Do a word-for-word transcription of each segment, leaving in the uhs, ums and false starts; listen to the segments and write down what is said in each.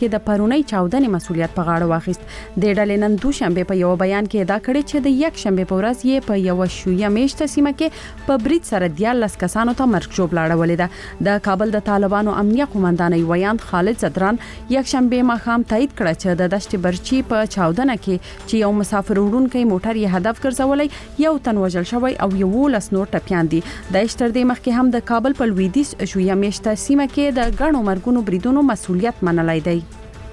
کې د پرونی چاودنې مسولیت په غاړه واخیست. د ډلې نن دوشنبه په یو بیان کې ادعا کړې چې د یک شنبه په ورځ یې په یو شویه میشته سیمه کې په برید سره دیارلس کسانو ته مرګ ژوبله اړولې ده. د کابل د طالبانو امنیه قومندانۍ ویاند خالد زدران یک شنبه ماښام تایید کړ چې د دشت برچی په چاودنه کې چې یو مسافر وړونکی موټر یې هدف ګرځولای یو تن وژل شوی او یو لس نور ټپیان دي. د اشتر د مخکې هم د کابل په لویدیځ شویه میشته سیمه کې د غنو مرګونو بریدونو مسولیت منلای دی.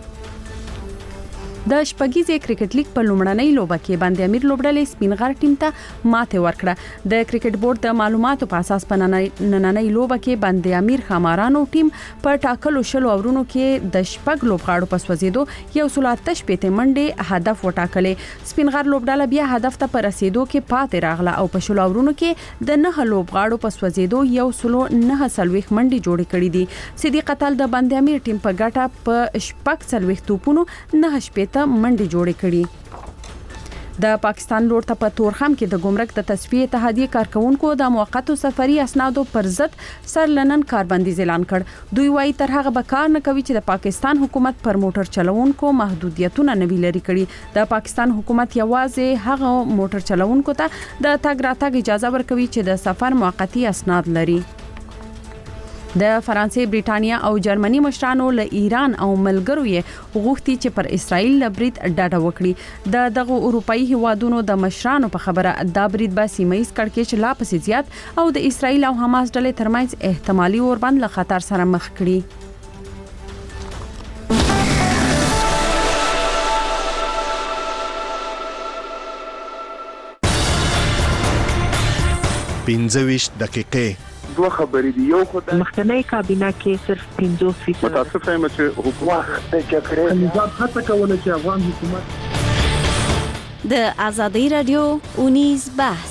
د شپږیزې کرکټ لیګ په لومړنۍ لوبه کې باندې امیر لوبډلې سپینغر ټیم ته ماته ورکړه. د کرکټ بورډ د معلوماتو په اساس په نننۍ لوبه کې باندې امیر خمارانو ټیم په ټاکلو شلو اورونو کې د شپږ لوبغاړو په سوځیدو یو سلاتش پېته منډه هدف وټاکلې. سپینغر لوبډله بیا هدف ته پر رسیدو کې پاتې راغله او په شلو اورونو کې د نه لوبغاړو په سوځیدو یو سلو نه سلويخ منډه جوړې کړې دي. صدیق اتل د باندې امیر ټیم په ګټه په شپږ سلويخ توپونو نه شپېته منډي جوړې کړي. د پاکستان لور ته په تورخم کې د ګمرک د تصفیه اتحادیه کارکونکو د موقتو سفري اسنادو پر ضد سرلنن کاربندیز اعلان کړ. دوی وايي تر هغه به کار نه کوي چې د پاکستان حکومت پر موټر چلوونکو محدودیتونه نوي لري کړي. د پاکستان حکومت یوازې هغه موټر چلوونکو ته د تګ راتګ اجازه ورکوي چې د سفر موقتی اسناد لري. د فرانسې، بریټانیا او جرمني مشرانو له ایران او ملګرو یې غوښتي چې پر اسرائیل لبرید ډاډه وکړي. د دغه اروپאי هیوادونو د مشرانو په خبره دا برید به سیمه‌ییز کړکېچ لا پسې زیات او د اسرائیل او حماس ډلې ترمنځ احتمالي اوربند له خطر سره مخ کړي. پنځه ویشت دقیقې دوه خبرې دی. یو خدای مخکنی کابینه کې صرف پنځوس فیصد متاسفه یم چې حکومت د جګړې نظام هڅه کوله چې افغان حکومت د ازادي رادیو اونیز بحث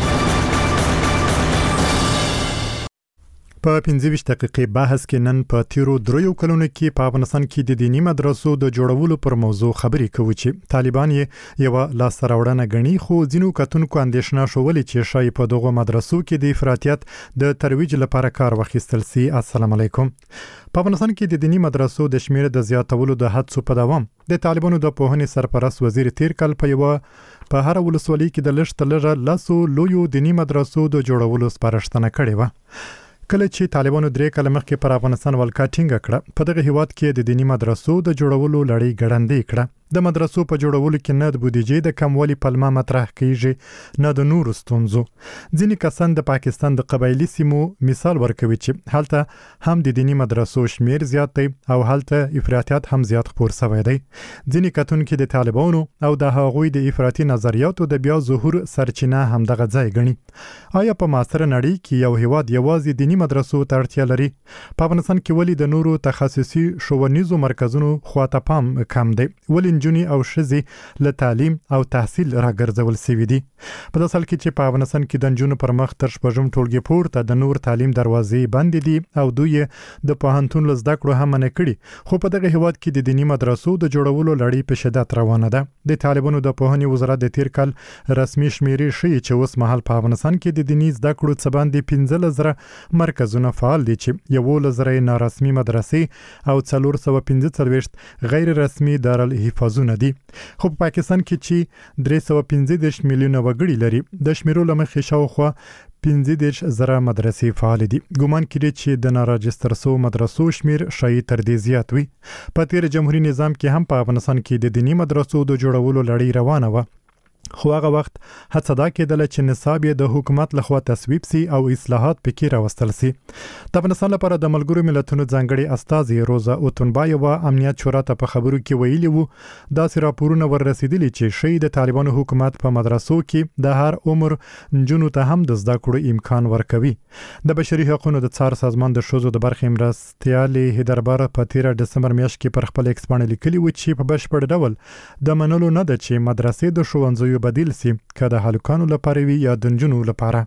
په پنځه ویشت دقیقې بحث کې نن په تیرو دریو کلونو کې په افغانستان کې د دینی مدرسو د جوړولو پر موضوع خبرې کوي چې طالبان یې یو لاسته راوړنه ګڼي، خو ځینو کتونکو اندېښنه شولې چې شاید په دغه مدرسو کې د افراطیت د ترویج لپاره کار واخیستل سي. السلام علیکم. په افغانستان کې د دینی مدرسو د شمیر د زیاتولو د هڅو په دوام د طالبانو د پوهنې سرپرست وزیر تیر کال په یو په هر ولسوالۍ کې د لږ تر لږه لسو لویو دینی مدرسو د جوړولو سپارښتنه کړې و. کله چې طالبانو درې کال مخکې پر افغانستان ولکه ټینګه کړه، په دغه هیواد کې د دینی مدرسو د جوړولو لړۍ ګړندۍ کړه. د مدرسو په جوړولو کې نه د بودیجې د کموالي پلمه مطرح کیږي نه د نورو ستونزو. ځینې کسان د پاکستان د قبایلی سیمو مثال ورکوي چې هلته هم د دینی مدرسو شمیر زیات دی او هلته افراطیت هم زیات خپور شوی دی. ځینې کتونکي د طالبانو او د هغوی د افراطي نظریاتو د بیا ظهور سرچینه هم دغه ځای ګڼي. آیا په معاصره نړۍ کې یو هیواد یوازې دینی مدرسو ته اړتیا لري؟ په افغانستان کې ولې د نورو تخصصي ښوونیزو مرکزونو خواته پام کم دی؟ ولې نجونې او ښځې له تعلیم او تحصیل راګرځول شوي دي؟ په داسې حال کې چې په افغانستان کې د نجونو پر مخ تر شپږم ټولګي پورته د نور تعلیم دروازې بندې دي او دوی د پوهنتون له زده کړو هم منع کړي، خو په دغه هیواد کې د دیني مدرسو د جوړولو لړۍ په شدت روانه ده. د طالبانو د پوهنې وزارت د تیر کال رسمي شمیرې ښیي چې اوس مهال په افغانستان کې د دیني زده کړو څه باندې پنځلس زره مرکزونه فعال دي چې یولس زره نارسمي مدرسې او څلور سوه پنځه څلوېښت غیر رسمي دارالحفاظونه دي. خو په پاکستان کې چې درې سوه پنځه دېرش میلیونه وګړي لري، د شمیرو له مخې شاوخوا پنځه دېرش زره مدرسې فعال دي. ګومان کړي چې د ناراجستر سو مدرسو شمیر شاید تر دې زیات وي. په تیر جمهوریت نظام کې هم په افغانستان کې د دینی مدرسو د جوړولو لړۍ روانه وه، خو هغه وخت هڅه دا کېدله چې نصاب یې د حکومت لخوا تصویب سي او اصلاحات پکې راوستل سي. د افغانستان لپاره د ملګرو ملتونو ځانګړي استازي روزا اوتونبایووا امنیت شورا ته په خبرو کې ویلي وو داسې راپورونه ور رسیدلي چې ښیي د طالبانو حکومت په مدرسو کې د هر عمر نجونو ته هم د زده کړو امکان ورکوي. د بشري حقوقو د څار سازمان د ښځو د برخې مرستیالې هیدربار په تیر دسمبر میاشت کې پر خپل ایکس باندې لیکلي و چې په بشپړ ډول د منلو نه ده چې مدرسې د ښوونځیو بدیل سي، که د هلکانو لپاره وي یا د نجونو لپاره.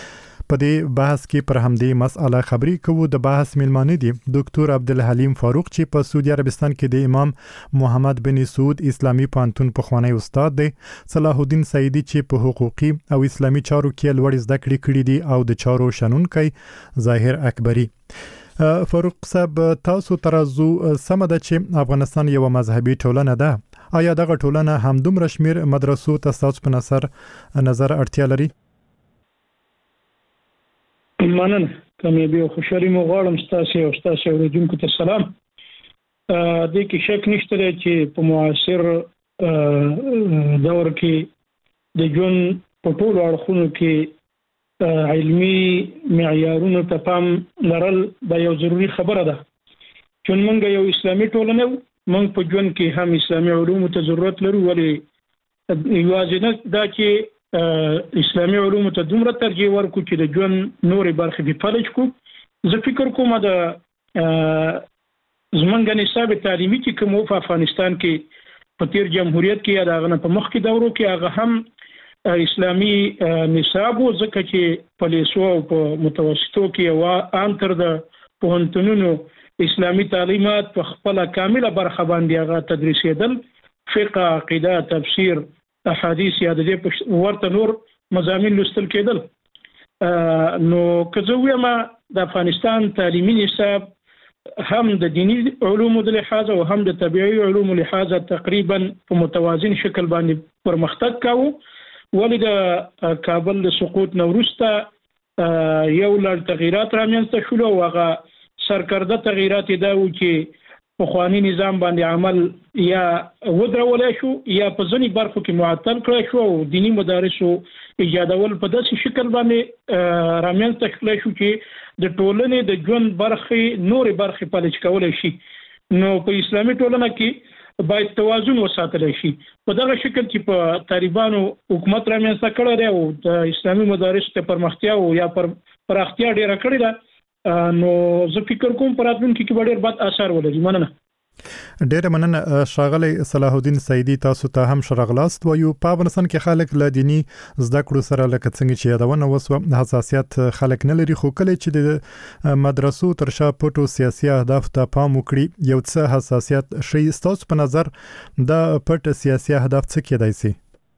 په دې بحث کې پر همدې مسأله خبرې کوو. د بحث میلمانه دي ډاکټر عبدالحلیم فاروق چې په سعودي عربستان کې د امام محمد بن سعود اسلامي پوهنتون پخوانی استاد دی، صلاح الدین سعیدي چې په حقوقي او اسلامي چارو کې لوړ زده کړې کړې دي او د چارو شنونکی ظاهر اکبري. فاروق صاحب تاسو ترازو سم ده چې افغانستان یو مذهبي ټولنه ده آیا دغه ټولنه همدومره شمیر مدرسو ته تاسو په نظر نظر اړتیا لري؟ مننه کامیابی او خوشحالي مو غواړم ستاسو او ستاسو اوریدونکو ته سلام. د کې شک نشته چې په معاصر دور کې د جون په ټولو اړخونو کې علمي معیارونو ته پام لرل دا یو ضروری خبره ده. چې موږ یو اسلامي ټولنه موږ په ژوند کې هم اسلامي علوم ته ضرورت لرو، ولی یوازې نه دا چې اسلامي علوم ته دومره ترجیح ورکړو چې د ژوند نورې برخې په فلج کو. زه فکر کوم دا زمونږ نصاب تعلیمي چې کوم په افغانستان کې په تیر جمهوریت کې یا دغه په مخ کې دورو کې هغه هم اسلامي نصاب ځکه چې په لیسو او په متوسطو کې او عام تر د پوهنتونونو اسلامي تعلیمات په خپل کامله برخه باندې هغه تدریسېدل، فقه، عقیده، تفسیر، احادیث یا د دې ورته نور مضامین لوستل کېدل. نو که زه وایم د افغانستان تعلیمي نصاب هم د دینی علومو د لحاظ او هم د طبيعي علومو لحاظ تقریبا په متوازن شکل باندې پرمختګ کاوه، ولی د کابل د سقوط نورسته یو لړ تغیرات رامنځته شول او هغه سرکرده تغیرات دا و چې په خواني نظام باندې عمل یا ودرولای شو یا په ځینې برخو کې معطل کړی شو او دینی مدارسو ایجادول په داسې شکل باندې رامنځته شول شو چې د ټولنې د ژوند برخې نورې برخې پالج کولای شي. نو په اسلامي ټولنه کې باید توازن وساتل شي. په دغه شکل چې په طالبانو حکومت رامنځته کړی دی او د اسلامي مدارسو ته پرمختیا او یا پر پراختیا ډیره کړې ده، نو زه فکر کوم په راتلونکي کې به ډیر بد اثر ولري. مننه. ډیره مننه ښاغلی صلاح الدین سیدی، تاسو ته هم شرغلاست وایو. په افغانستان کې خلک له دینی زده کړو سره لکه څنګه چې یادونه وسوه حساسیت خلک نه لري، خو کله چې د مدرسو تر شا پټو سیاسي اهداف ته پام وکړي یو څه حساسیت شي. ستاسو په نظر دا پټ سیاسي اهداف څه کېدای شي؟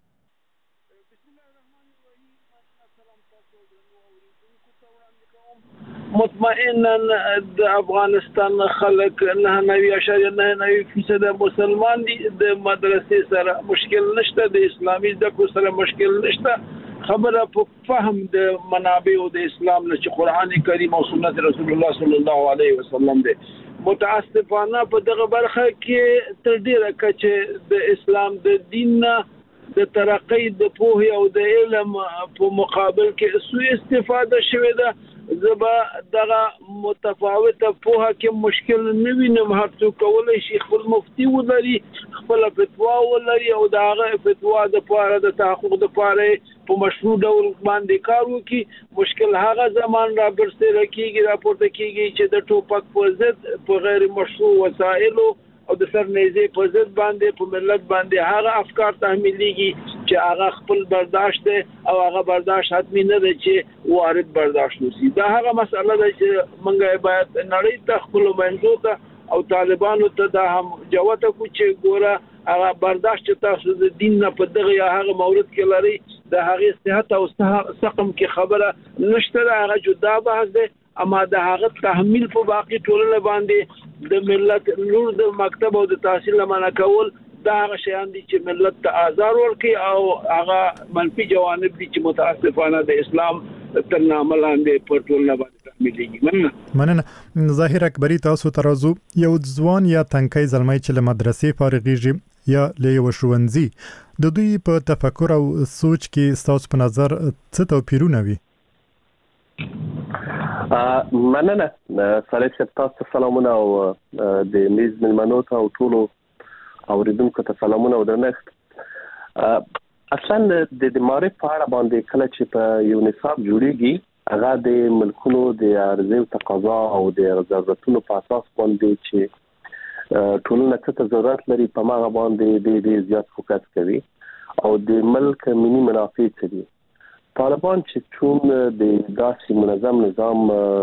مطمئنا د افغانستان خلک نه نوي اشاریه نه نوي فیصد مسلمان دي. د مدرسې سره مشکل نشته، د اسلامي زده کړو سره مشکل نشته. خبره په فهم د منابع او د اسلام نه چې قران کریم او سنت رسول الله صلی الله علیه وسلم دي. متاسفانه په دغه برخه کې تر ډیره کچه د اسلام د دین نه د ترقی د پوهې او د علم په مقابل کې سوء استفاده شوې ده. زبا دغه متفاوته پوهه کې مشکل نه وینم. هر څوک کولای شي خپل مفتي ولري، خپل فتوا ولري او دغه فتوا د پاره د تحقق د پاره په مشروع ډول باندې کار وکړي. مشکل هغه زمان را برسېره کیږي راپورته کیږي چې د ټوپک په ضد په غیر مشروع وسایلو او د سرنیزه په ضد باندې په ملت باندې هغه افکار تحمیلېږي چې هغه خپل برداشت او هغه برداشت حتمی نه دی چې وارد برداشت نشي. دا هغه مسله ده چې موږ باید نړۍ ته خپل منځو ته او طالبانو ته دا هم جوته کو چې ګوره هغه برداشت تاسو د دین نه په دغه یا هغه مورد کې لري د هغه صحت او سقم کې خبره نشته، هغه جدا بحث ده. اما د هغه تحمیل په باقي ټولنه باندې د ملت نور د مکتب او د تحصیل لمنه کول دا هغه شیان دي چې ملت ته آزار ورکړي او هغه منفي جوانب دي چې متاسفانه د اسلام تر نامه لاندې پر ټولنه باندې تحمیلېږي. مننه. مننه. ظاهر اکبري، تاسو ترازو یو ځوان یا تنکي زلمی چې له مدرسې فارغېږي یا له یو ښوونځي د دوی په تفکر او سوچ کې ستاسو په نظر څه توپیرونه وي؟ مننه. صالح صاحب تاسو سلامونه او د میز ملمنو ته او ټولو اوریدونکو ته سلامونه او درنښت. اصلا د معرف په اړه باندې کله چې په یو نصاب جوړیږي هغه د ملکونو د عرضه او تقاضا او د ضرورتونو په اساس باندې چې ټولنه څه ضرورت لري په هغه باندې د ډیر زیات فوکس کوي او د ملک ملي منافع څه دي. طالبان چې چون د داسې منظم نظام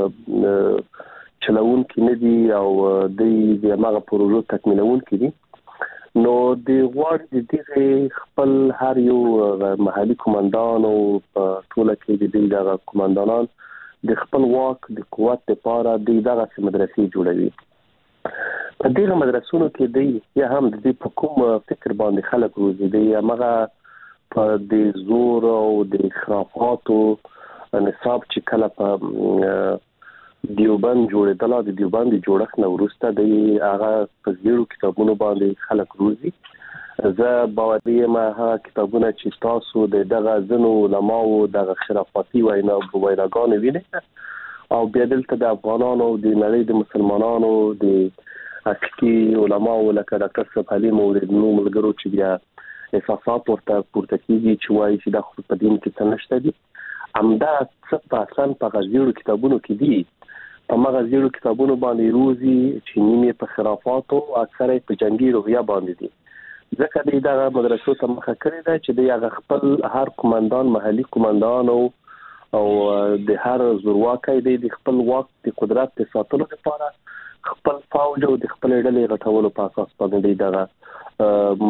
چلون کې نه دي او د هغه پروژو تکمیلون کې دي، نو د غواړي د دې خپل هر یو محلي کمانډان او په ټوله کې د دې دغه کمانډانان د خپل واک د قوت لپاره د دغه مدرسې جوړوي. په دغه مدرسونو کې دی یا هم د په کوم فکر باندې خلک روزي دی هغه په د زور او د خرافاتو نصاب چې کله په دیوبند جوړېدل د دیوبند جوړښت نو وروسته د هغه په زیرو کتابونو باندې خلک روزي. زه باوري یم هغه کتابونه چې تاسو د دغه ځنو علماو دغه خرافاتي وینا ویناګانې وینئ او بیا دلته د افغانانو د نړۍ د مسلمانانو د حقیقي علماو لکه ډاکټر صاحب علي مولوی نو ملګرو چې بیا احساسات ورته پورته کیږي چې وایي چې د خو په دین کې څه نشته دي. همدا څه په اصل په غزیرو کتابونو کې دي په مغه زیرو کتابونو باندې روزي چې نیمه په خرافاتو اکثره په جنگي روحیه باندې دي. ځکه د دغه مدرسو ته مخه کړی دا چې د هغه خپل هر کمانډان محلي کمانډان او او د هر زورواکۍ د خپل واک د قدرت د ساتلو لپاره خپل فوج او د خپل ډلې غټولو په اساس باندې دغه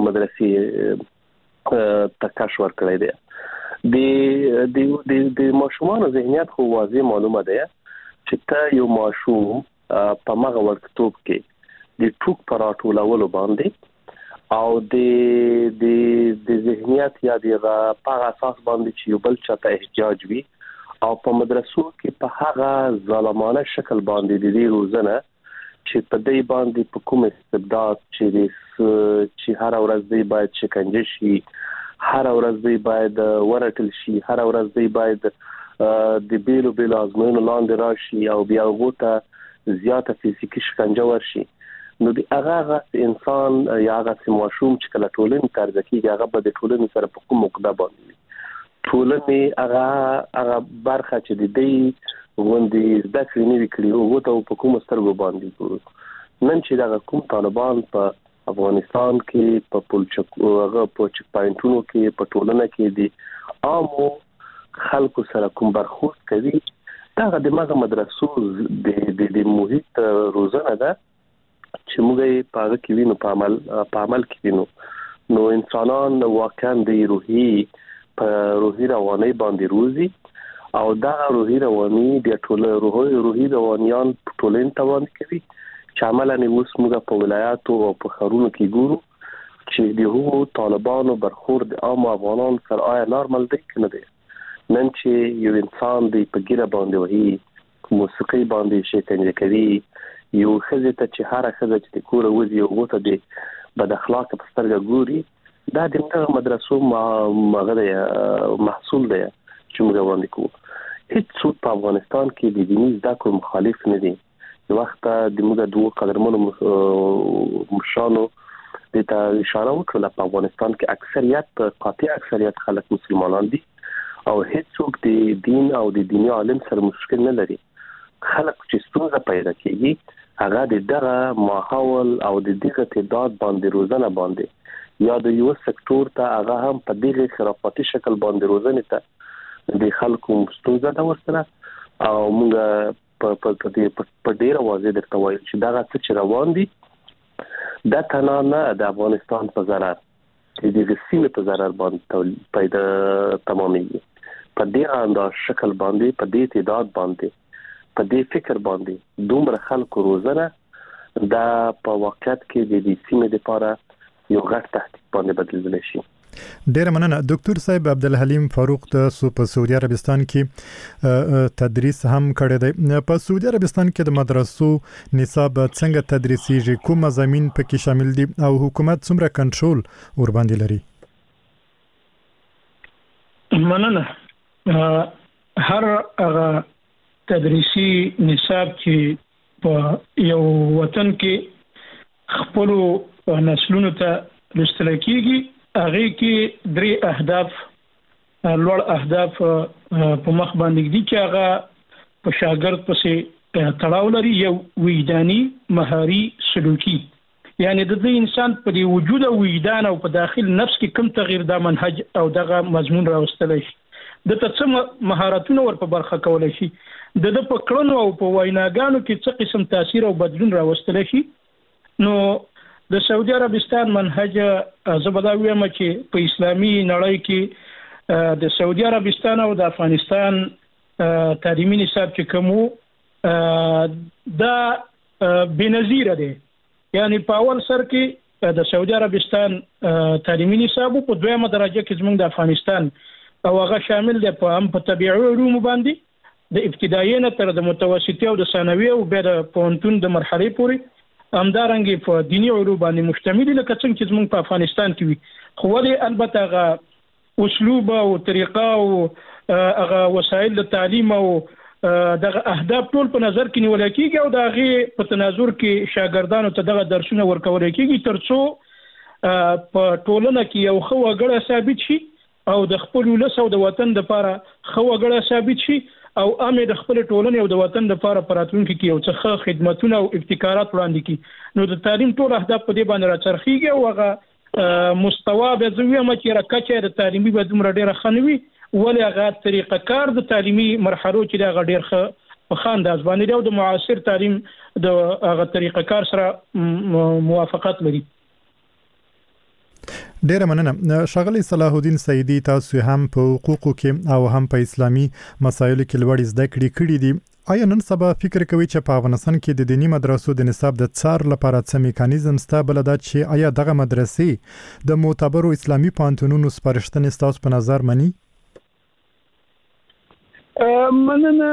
مدرسې تکاش ور کړی دی. د د د ماشومان ذهنیت خو واضح معلومه ده چې ته یو ماشوم په مغه ورکتوب کې د ټوک پراټولولو باندې او د د د ذهنیت یا د په اساس باندې چې یو بل چاته احتجاج وي او په مدرسو کې په هغه ظالمانه شکل باندې د دې روزنه چې په دې باندې په کوم استبداد چې چې هر ورځ دی باید شکنجه شي هر ورځ دی باید ورټل شي هر ورځ دی باید د بیلو بیلو ازمونو لاندې راشي او بیا وګته زیاته فزیکی شکنجه ورشي. نو د هغه انسان یا هغه ماشوم چې کله ټولنې ترځ کیږي هغه به د ټولنې سره په کوم مقدا باندې ټولنې هغه هغه برخه چې د دې غوندي زده کړې نه وکړي او ته په کوم سترګو باندې ګورو. نن چې دا کوم طالبان په افغانستان کې په پولچک هغه په چک پاینټونو کې په ټولنه کې دي عامو خلکو سره کوم برخورد کوي دا د ماغه مدرسو د د محیط روزنه ده چې موږ په هغه کې وینو په عمل په عمل کې وینو نو انسانان واقعا د روحي په روحي رواني باندې روزي او دا روحي رواني د ټول روحي روحي روانيان ټولن توان کوي چې عملاً اوس موږ په ولایاتو او په خارونو کې ګورو چې د هغو طالبانو برخورد عام افغانان سره آیا نارمل دی کنه دی. نن چې یو انسان دی په ګیره باندې وهي موسیقي باندې شکنجه کوي یو خزه ته چې هر خزه چې کور وځي او ته دی بد اخلاق په سترګه ګوري دا د مدرسو مغه محصول دی چې موږ باندې کوو. هیڅ څوک په افغانستان کې د دیني زده کړو مخالف نه دي. د وخت د موږ دوه قدرمنو مشانو د ته اشاره وکړه په افغانستان کې اکثریت قاطع اکثریت خلک مسلمانان دي او هیڅوک د دین او د دیني عالم سره مشکل نه لري. خلک چې ستونزه پیدا کیږي هغه د دغه ماحول او د دغه تعداد باندې روزنه باندې یا د یو سکتور ته هغه هم په دغه خرافاتي شکل باندې روزنه ته د خلکو ستونزه دا ورسره او موږ په په په په ډیره واضح درته وایي چې دا څه چې روان دي دا تنه نه د افغانستان په ضرر د دې سیمې په ضرر باندې پیدا تمامېږي. په دې انداز شکل باندې په دې تعداد باندې په دې فکر باندې دومره خلکو روزنه دا په واقعیت کې د دې سیمې لپاره یو غټ تهدید باندې بدلېدل شي. ډیر مننه ډاکټر صاحب عبدالحلیم فاروق د سعودي عربستان کې تدریس هم کړی دی. په سعودي عربستان کې د مدرسو نصاب څنګه تدریسیږي کوم مضامین پکې شامل دي او حکومت څومره کنټرول ور باندې لري؟ مننه. هر هغه تدریسي نصاب چې په یو وطن کې خپل نسلونو ته لوستل کیږي هغه کې درې اهداف لوړ اهداف په مخ باندې دي چې هغه په شاګرد پسې تړاو لري. یو وجداني مهاري سلوکي یعنی د دې انسان په وجود او وجدان او په داخل نفس کې کوم تغییر د منهج او دغه مضمون راوستلی شي د څه مهارتونه ور په برخه کولای شي د د په کړنو او په ویناګانو کې څه قسم تاثیر او بدلون راوستلی شي. نو د سعودي عربستان منهج زبدا ویمه چې په اسلامي نړۍ کې د سعودي عربستان او د افغانستان تعلیمي نصاب چې کوم دا بنظیر دی. یعنی په اول سر کې د سعودي عربستان تعلیمي نصاب په دویمه درجه کې زموږ د افغانستان او هغه شامل دی په هم په طبيعي علوم باندې د ابتدایي نه تر د متوسطي او د ثانوي او بیا د پوهنتون د مرحلې پورې همدارنګه په دینی علوم باندې مشتمل لکه څنګه چې زموږ په افغانستان کې وي. خو ولې البته هغه اسلوب او طریقه او هغه وسایل د تعلیم او دغه اهداف ټول په نظر کې نیول کېږي او دغه په تناظر کې شاګردانو ته دغه درسونه ورکول کېږي ترڅو په ټولنه کې یو خو وګړه ثابت شي او د خپل ولس او د وطن لپاره خو وګړه ثابت شي او امه د خپل ټولنې او د وطن لپاره پراتونکو کې یو څه خدماتونه او ابتکارات وړاندې کړي. نو د تعلیم ټول اهداف په دې باندې راچرخيږي او هغه مستوا به زویه مچې راکچې د تعلیمي بدوم ډیره خنوي ولې هغه طریقه کار د تعلیمي مرحلو چې دا ډېر ښه په خانداز باندې او د معاصر تعلیم د هغه طریقه کار سره موافقت لري. ډیره مننه ښاغلی صلاح الدین سیدی، تاسو هم په حقوقو کې او هم په اسلامي مسایلو کې لوړ زده کړې کړې دي. آیا نن سبا فکر کوي چې په افغانستان کې د دینی مدرسو د نصاب د څار لپاره څه میکانیزم شته؟ بل دا چې آیا دغه مدرسې د معتبرو اسلامي پوهنتونونو سپارښتنې تاسو په نظر مني؟ مننه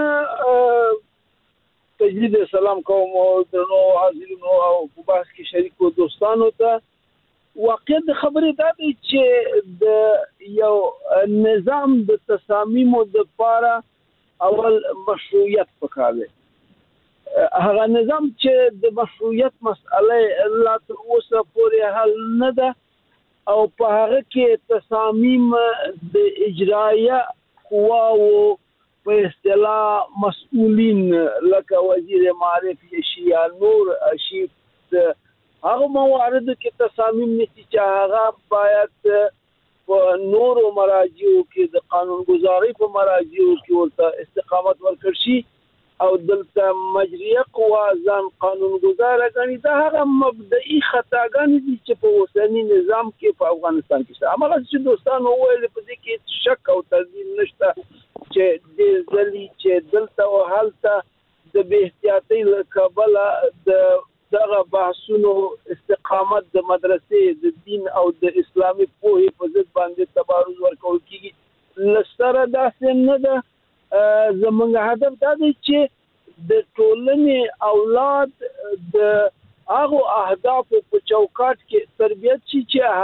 تجدید سلام کوم او درنو حاضرینو او په بحث کې شریکو دوستانو ته. واقع د خبرې دا دی چې د یو نظام د تصامیمو د لپاره اول مشروعیت پکار دی. هغه نظام چې د مشروعیت مسئله لا تر اوسه پورې حل نه ده او په هغه کې تصامیم د اجرایه قواو په اصطلاح مسؤلین لکه وزیر معرفت شي یا نور شي هغه موارد کې تصامیم نشي چې هغه باید په نورو مراجعو کې د قانونګذاري په مراجعو کې ورته استقامت ورکړ شي او دلته مجریه قوا ځان قانونګذار غني دا هغه مبدئي خطاګانې دي چې په اوسنی نظام کې په افغانستان کې شته. هغه چې دوستانو ویل په دې کې شک او تردید نشته چې د ځلې چې دلته او حالته د بے احتیاطۍ له کبله د دغه بحثونو استقامت د مدرسې د دین او د اسلامي پوهې په ضد باندې تبارز ورکول کیږي. لسره داسې نه ده. زموږ هدف دا دی چې د ټولنې اولاد د هغو اهدافو په چوکاټ کې تربیت شي چې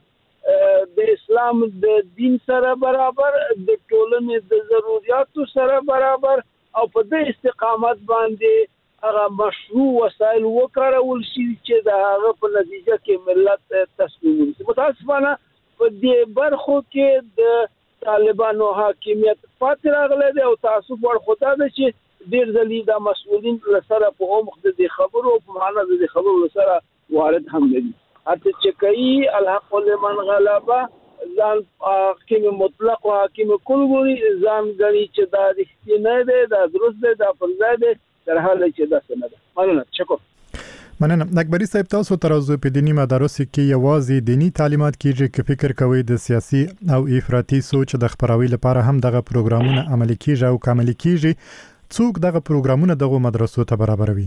هغه د اسلام د دین سره برابر د ټولنې د ضرورتو سره برابر او په دې استقامت باندې هغه مشروع وسایل وکړول شي چې د هغه په نتیجه کې ملت تصمیم ونیسي. متاسفانه په دې برخو کې د طالبانو حاکمیت پاتې راغلی دی او تعصب ور خدا ده چې ډېر ځلې د مسؤلین لسره په عمق د خبرو په معنا د خبرو لسره وارد هم دي. اته چې کوي الحق لمن غلبه ځان حاکم مطلق او حاکم کل ګوري ځان غني چې دا رښتینه ده دا درست ده دا فرض ده در حال چې دا څنګه ده. مننه شکر. مننه اکبري صاحب، تاسو ترازو په دینی مدارسو کې یوازې دینی تعلیمات کیږي که فکر کوي د سیاسي او افراطي سوچ د خبروي لپاره هم دغه پروګرامونه عملي کیږي او کامل کیږي؟ څوک دغه پروګرامونه دغه مدرسو ته برابروي؟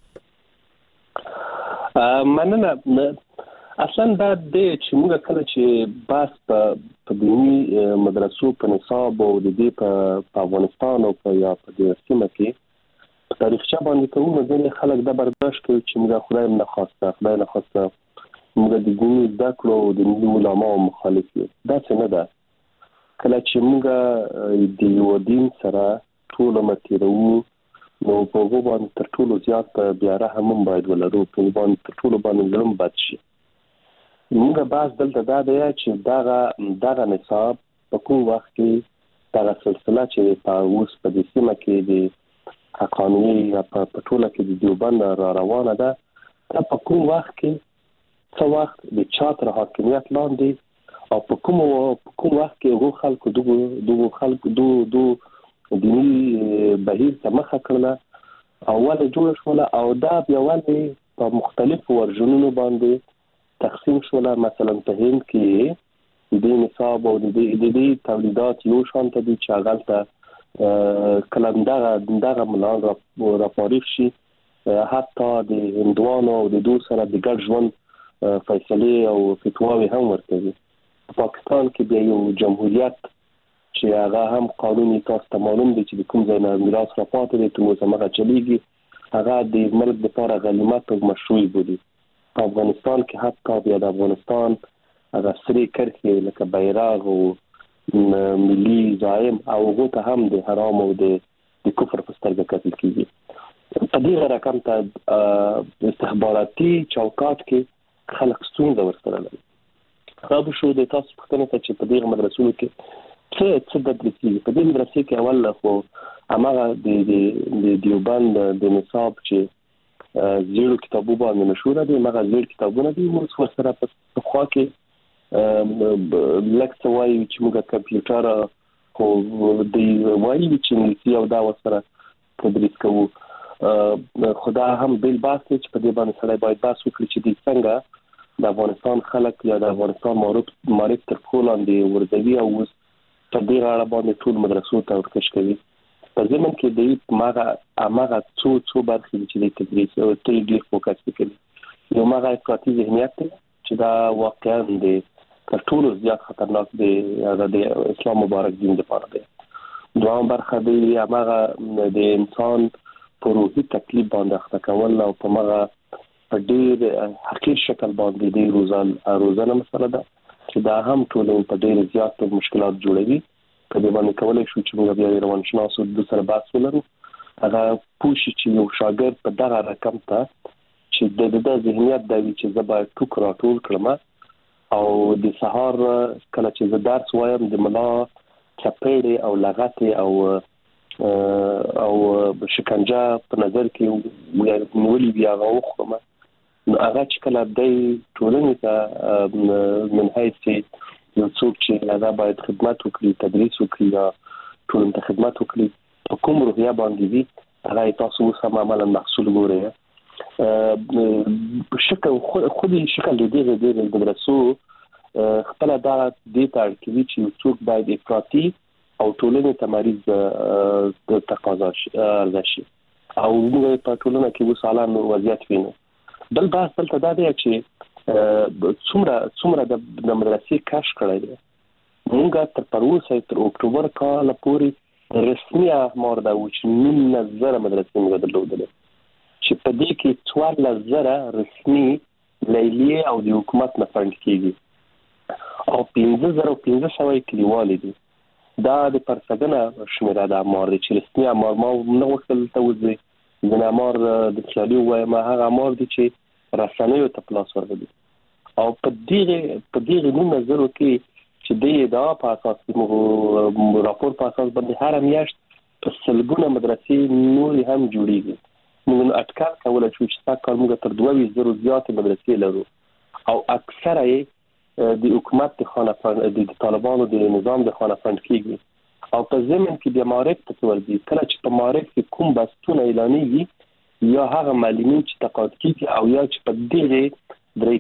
مننه. اصلا دا د چې موږ کله چې بحث په دینی مدرسو په نصاب او د دې په افغانستان او په یا په دې سیمه کې تاریخچه باندې کوو نو ځینې خلک دا برداشت کوي چې موږ خدای نه خواسته خدای نه خواسته موږ د دیني زده کړو او د دیني علماو مخالف یو. داسې نه ده. کله چې موږ د یو دین سره ټول متیرو نو په هغه باندې تر ټولو زیات بیا رحم هم باید ولرو، په باندې تر ټولو باندې ظلم بد شي. موږ باز دلته دا دی چې دغه دغه نصاب په کوم وخت کې دغه سلسله چې په اوس په دې سیمه کې د قانوني یا په ټوله کې د دیوبند را روانه ده، دا په کوم وخت کې څو وخت د چا تر حاکمیت لاندې او په کوم په کوم وخت کې هغو خلکو دغو دغو خلکو دو دو دیني بهیر ته مخه کړله او ولې جوړه شوله او دا بیا ولې په مختلفو ورژنونو باندې تقسیم شوله. مثلا په هند کې د دې نصاب او د دې تولیدات یو شان ته دي چې هغه ته کله دغه دغه ملان راپاریخ شي حتی د هندوانو او د دوی سره د ګډ ژوند فیصله او فتواوی هم ورکوي. پاکستان کې د یو جمهوریت چې هغه هم قانوني تاسو ته معلوم دي چې کوم ځای نه میراث راپاتې دي تر اوسه هغه چلیږي، هغه د ملک لپاره غنیمت او مشروع بودي. په افغانستان کې حتی بیا د افغانستان هغه سری کرښې لکه بیرغ او ملي زایم او هغه ته هم د حرام او د کفر په سترګه کتل کیږي. په دې رقم ته استخباراتي چوکاټ کې خلک ستونزه ورسره لري. خراب شو د تاسو پوښتنه ته چې په دې مدرسو کې څه څه د دې په دې مدرسې کې اول خو هغه د د دیوبند د نصاب چې زیرو کتابو باندې مشهور دي، هغه زیر کتابونه دي موږ سره په خوا کې لکه وایي چې موږ کمپیوټر خو د وایي چې انګلیسي او دا وسره تدریس کوو. خدا هم بل بحث چې په دې باندې سره باید بحث وکړي چې د څنګه د افغانستان خلک یا د افغانستان معرف معرف تر کولاندې ورځوي او په دې اړه باندې ټول مدرسو ته ورکش کوي. په زمون کې د ماغه اماغه څو څو برخې چې د تدریس او ټول ډیر فوکس کوي. یو ماغه افراطي ذهنیت چې دا واقعا د تر ټولو زیات خطرناک دی د اسلام مبارک دین لپاره دی. دوام برخه دی هغه د انسان په روحي تکلیف باندې اخته کول او په ماغه په ډیر حقیقي شکل باندې دی روزان روزانه مسله ده چې دا هم ټول په ډیر زیات مشکلات جوړوي. په دې باندې کولای شو چې موږ بیا روانشناسو د سره بحث ولرو. هغه پوښي چې یو شاګرد په دغه رقم ته چې د د ذهنیت د وی چې زبا ټوک راټول کړم او د سهار کله چې زه درس وایم د ملا چپېړې او لغته او او شکنجه په نظر کې ولې بیا غوښم نو هغه چې کله د ټولنې ته من حیث یو څوک چې هغه باید خدمت وکړي، تدریس وکړي یا ټولنې ته خدمت وکړي په کوم روحیه باندې وي هغه تاسو سم عملا محصول ګورئ. شکل خودي شکل دې دې د مدرسو خپل دا د ترکیبي چې څوک باید افراطي او ټولنې ته مریض د تقاضا ارزشي او موږ په ټولنه کې وسالان وضعیت وینو. بل بحث دلته دا دی چې څومره څومره د مدرسې کاش کړی دی. موږ تر پروسه تر اکتوبر کال پورې رسمي احمار دا و چې نیم نظر مدرسې موږ درلودلې چې په دې کې څوارلس زره رسمي لیلیې او د حکومت نه فند کیږي او پنځه زره پنځه سوه کلیوالې دي. دا د پرڅګنه شمیره د امر چې رسمي امر ما نه وکړل ته وځي د امر د خیالي وای ما هغه امر دي چې رسنیو ته پلاس ورغلي او په دې په دې نوم نظر وکي چې د دا په اساس موږ راپور په اساس باندې هر میاشت په سلګونه مدرسې نور هم جوړیږي. موږ اټکل کولای شو چې تا کار موږ تر دوه زره زیات مدرسې لرو او اکثره د حکومت د خانه فند د طالبانو د نظام د خانه فند کیږي او په زمين کې د معرف ته ورځي. کله چې په معرف کې کوم بستونه اعلانېږي یا هغه معلومین چې تقاعد کیږي او یا چې په دې درې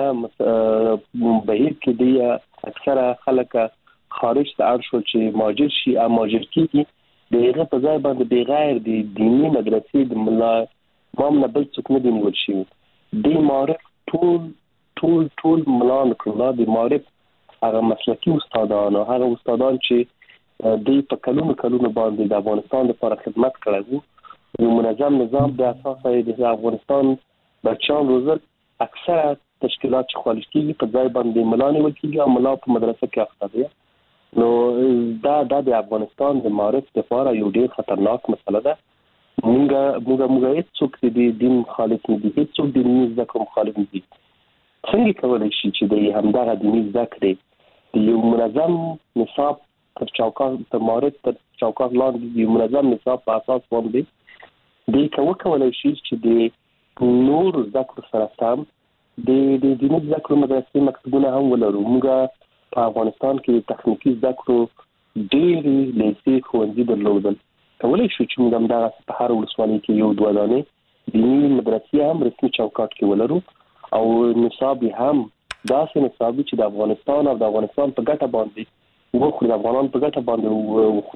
کلنه بهیر کې دی اکثره خلک خارج ته ارشو چې ماجر شي او ماجر کیږي دغه په ځای باندې بغیر د دینی مدرسې د ملا امام نه بل څوک نه دی نیول شي. د معرف ټول ټول ټول ملان کړل د معرف هغه مسلکي استادان او هغه استادان چې د په کلونو کلونو باندې د افغانستان لپاره خدمت کړی وو. یو منظم نظام د اساسه د افغانستان بچان روزل اکثره تشکیلات چې خالص کیږي په ځای باندې ملان وکړي او ملا په مدرسه کې اخته دي. نو دا د افغانستان د معرف لپاره یو ډیر خطرناک مسله ده. موږ موږ موږ هیڅ څوک د دین مخالف نه دي، هیڅ څوک د دین ځکه مخالف نه دي. څنګه کولای شي چې د همدغه دیني ذکر د یو منظم نصاب تر چوکاټ تر معرف تر چوکاټ لاندې د منظم نصاب په اساس باندې د کوم کولای شي چې د نور ذکر سره سم د د دیني ذکر مدرسې مکتبونه هم ولرو. موږ په افغانستان کې تخنیکی ذکر ډېری لیسې ښوونځي درلودل. کولای شو چې موږ همدغه په هر ولسوالۍ کې یو دوه دانې دیني مدرسې هم رسمي چوکاټ کې ولرو او نصاب هم داسې نصاب چې د افغانستان او د افغانستان په ګټه باندې وخوري، د افغانان په ګټه باندې وخوري.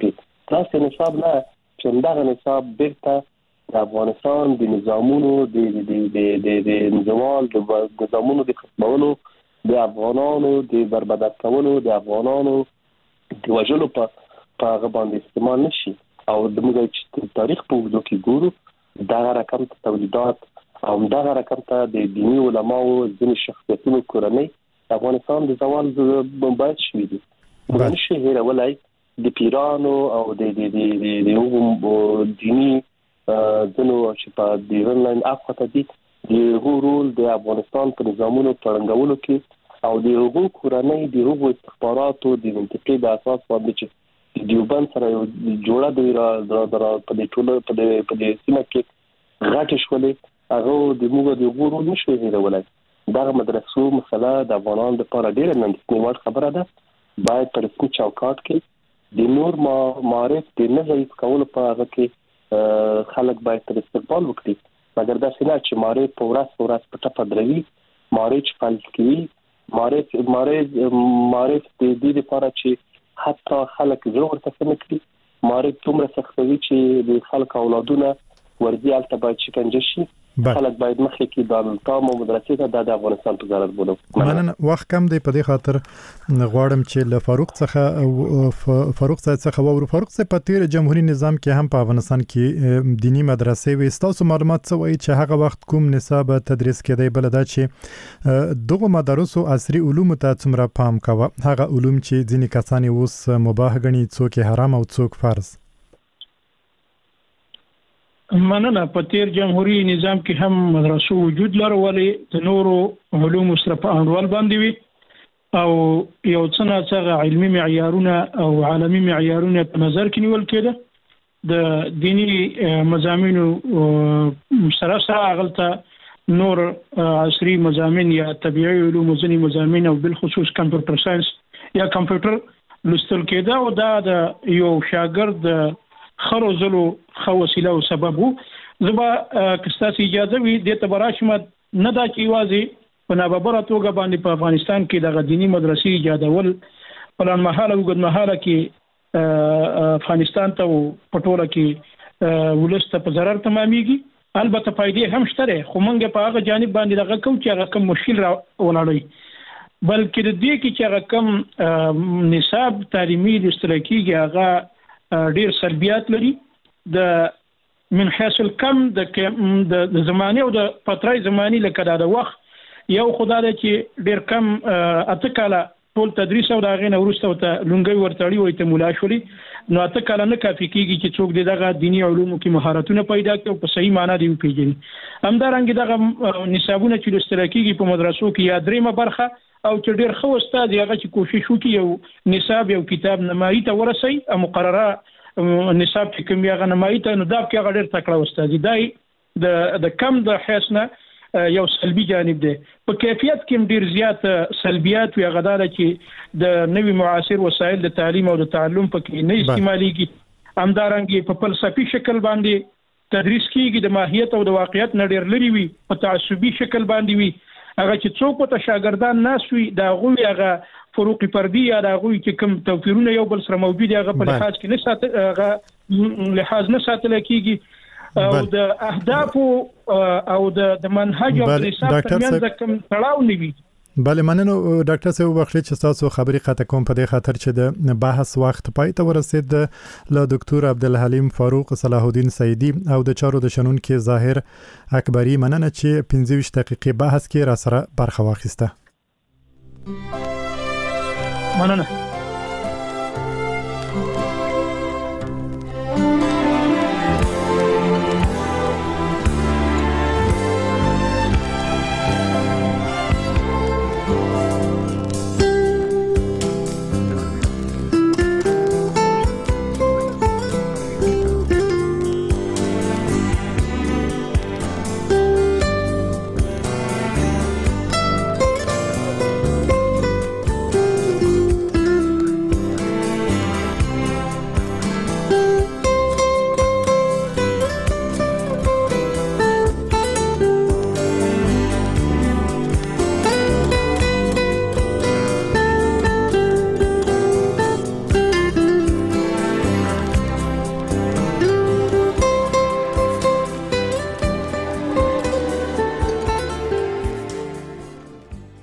تاسو نصاب نه چې دغه نصاب بیرته د افغانستان د نظامونو د د د د نظامال د نظامونو د ختمولو د افغانانو د بربادت کولو د افغانانو د وژلو په هغه باندې استعمال نشي او د موږ چې تاریخ په وګړو کې ګورو دا رقم تولیدات او دا رقم ته د دیني علماو ځینې شخصیتونو کورنۍ افغانستان د زوال باید شوي دي موږ نشي هیرولای د پیرانو او د د د د دیني ځنو چې په د آنلاین اپ ته دي د غورول د افغانستان په نظامونو پرنګولو کې او د هغو کورنۍ د هغو استخباراتو د منطقې د اساس باندې چې دیوبند سره جوړه دی را په دې ټوله په دې په دې سیمه کې غاټ شولې هغه د موږ د غورول نشي هیرولای دا مدرسو مسله د افغانانو لپاره ډېره نندنیوال خبره ده باید پر رسمي چوکاټ کې د نور معارف د نه ضعیف کولو په هغه کې خلک باید تر استقبال وکړي مګر دا څنګه چې معارف په ورځ په ورځ په ټپه دروي معارف فلسفي معارف معارف معارف د دې لپاره چې حتی خلک زړه ورته کړي معارف تومره سختوي چې د خلک اولادونه ورځي البته باید شکنجه شي خلک باید مخکې کې د تام او مدرسې ته د افغانستان په ضرر بولو مننه وخت کم دی په دې خاطر غواړم چې له فاروق څخه او فاروق څخه او فاروق څخه په تیر جمهوریت نظام کې هم په افغانستان کې دینی مدرسې وي تاسو معلومات څه وایي چې هغه وخت کوم نصاب تدریس کېدی بل دا چې دغه مدارسو عصري علوم ته څومره پام کاوه هغه علوم چې ځینې کسان اوس مباح غني څوک حرام او څوک فرض مننه په تیر جمهوریت نظام کې هم مدرسو وجود لرولې د نورو علوم سره په انډول باندې وي او یو څنګه چې علمي معیارونه او عالمي معیارونه په نظر کې نیول کېده د دینی مضامینو سره سره غلطه نور عصري مضامین یا طبيعي علوم ځینې مضامین او بالخصوص کمپیوټر ساينس یا کمپیوټر لوستل کېده او دا د یو شاګرد خرو زلو خو وسیله او سبب زبا کستاسي اجازه وي د تبراشمه نه دا چې واځي په ناببره توګه باندې په افغانستان کې د غديني مدرسې ایجادول پلان محاله وګد محاله کې افغانستان ته پټوله کې ولسته په ضرر تمامېږي البته فائدې هم شته خو مونږ په هغه جانب باندې دغه کوم چې هغه کوم مشکل را ولاړی بلکې د دې کې چې هغه کوم نصاب تعلیمي لستل کېږي هغه ډیر سلبیات لري د من حيث الكم د د زمانه او د فترې زماني لکه د وخت یو خدای چې ډیر کم اته کاله ټول تدریس او د غین ورسته ته لونګي ورتړي وي ته مولا شولي نو اته کاله نه کافي کیږي چې څوک دغه دینی علومو کې مهارتونه پیدا کړي او په صحیح معنی دی پیژني همدارنګه دغه نصابونه چې لستل کېږي په مدرسو کې یا درېمه برخه او چې ډېر خو استاد هغه چې کوشش وکړي یو نصاب یو کتاب نمایي ته ورسي او مقرره نصاب چې کوم یغه نمایي ته نو دا کې هغه ډېر تکړه استاد دی د د کم د حسنه یو سلبي جانب دی په کیفیت کې ډېر زیات سلبيات وي غدار چې د نوي معاصر وسایل د تعلیم او د تعلم په کې نه استعماليږي همدارنګه په فلسفي شکل باندې تدریس کیږي د ماهیت او د واقعیت نه ډېر لري وي په تعصبي شکل باندې وي هغه چې څوک په شاګردان ناسوي دا غوي هغه فروق فردي یا دا غوي چې کوم توفیرونه یو بل سره موجود هغه په لحاظ کې نه ساتل هغه لحاظ نه ساتل کېږي او د اهداف او د منهج او د حساب ترمنځ کوم تړاو نه وي بله مننه ډاکټر صاحب وخت چې تاسو خبري قطع کوم په دې خاطر چې د بحث وخت پای ته ورسید له ډاکټر عبدالحلیم فاروق صلاح الدین سیدی او د چارو د شنن کې ظاهر اکبری مننه چې پنځه ویشت دقیقې بحث کې را سره برخه واخیسته مننه